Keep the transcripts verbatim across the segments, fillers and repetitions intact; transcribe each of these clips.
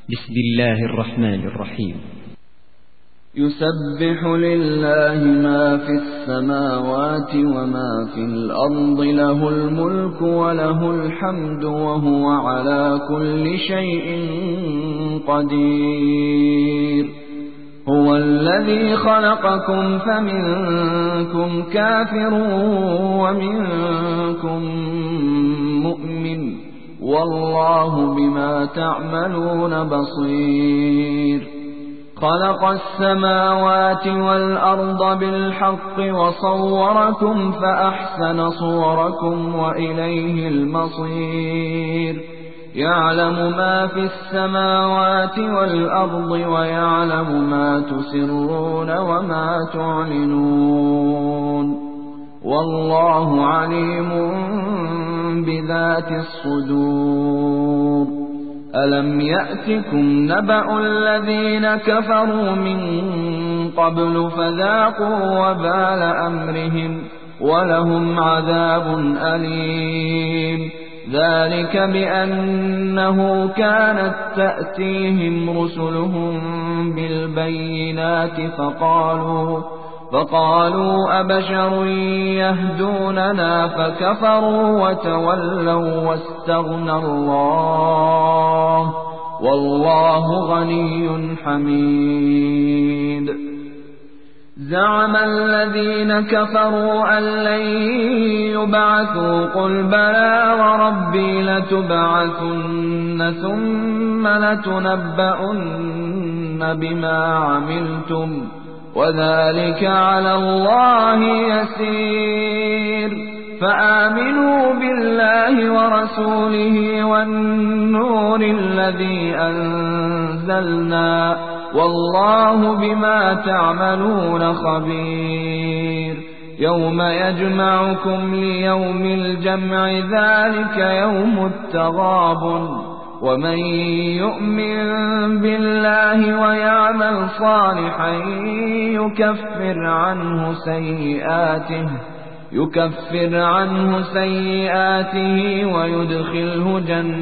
بسم الله الرحمن الرحيم. يسبح لله ما في السماوات وما في الأرض، له الملك وله الحمد وهو على كل شيء قدير. هو الذي خلقكم فمنكم كافر ومنكم مؤمن، والله بما تعملون بصير. خلق السماوات والأرض بالحق وصوركم فأحسن صوركم وإليه المصير. يعلم ما في السماوات والأرض ويعلم ما تسرون وما تعلنون، والله عليم بذات الصدور. ألم يأتكم نبأ الذين كفروا من قبل فذاقوا وبال أمرهم ولهم عذاب أليم. ذلك بأنه كانت تأتيهم رسلهم بالبينات فقالوا فقالوا أبشر يهدوننا فكفروا وتولوا واستغنى الله، والله غني حميد. زعم الذين كفروا أن لن يبعثوا قل بلى وربي لتبعثن ثم لتنبؤن بما عملتم وذلك على الله يسير. فآمنوا بالله ورسوله والنور الذي أنزلنا، والله بما تعملون خبير. يوم يجمعكم ليوم الجمع ذلك يوم التغابن، ومن يؤمن بالله ويعمل صالحا يكفر عنه سيئاته يكفر عنه سيئاته ويدخله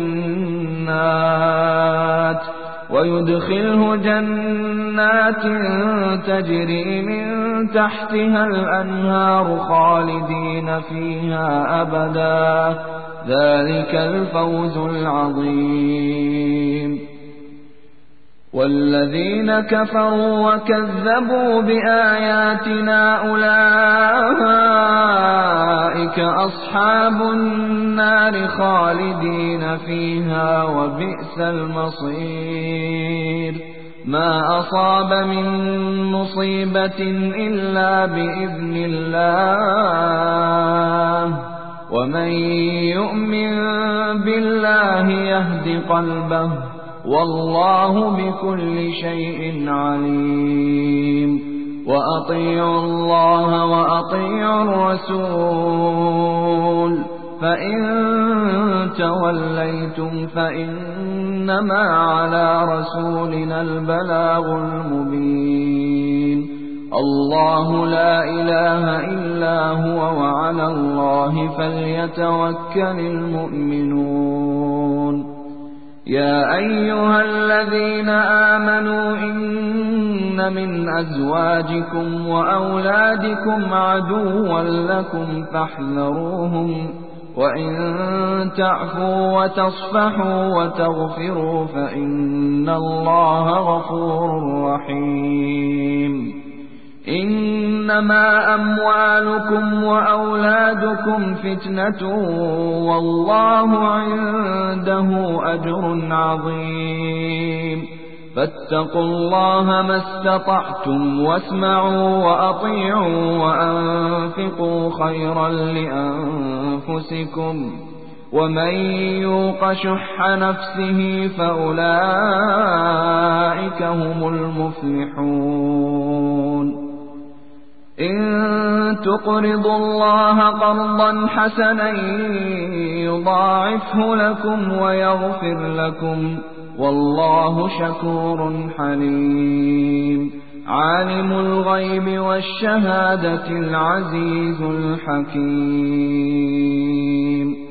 جنات ويدخله جنات تجري من تحتها الأنهار خالدين فيها أبدا، ذلك الفوز العظيم. والذين كفروا وكذبوا بآياتنا أولئك أصحاب النار خالدين فيها وبئس المصير. ما أصاب من مصيبة إلا بإذن الله، ومن يؤمن بالله يهد قلبه، والله بكل شيء عليم. وأطيعوا الله وأطيعوا الرسول، فإن توليتم فإنما على رسولنا البلاغ المبين. الله لا إله إلا هو وعلى الله فليتوكل المؤمنون. يا أيها الذين آمنوا إن من أزواجكم وأولادكم عدوا لكم فاحذروهم، وإن تعفوا وتصفحوا وتغفروا فإن الله غفور رحيم. إنما أموالكم وأولادكم فتنة والله عنده أجر عظيم. فاتقوا الله ما استطعتم واسمعوا وأطيعوا وأنفقوا خيرا لأنفسكم، ومن يوق شح نفسه فأولئك هم المفلحون. إن تقرضوا الله قرضا حسنا يضاعفه لكم ويغفر لكم، والله شكور حليم. عالم الغيب والشهادة العزيز الحكيم.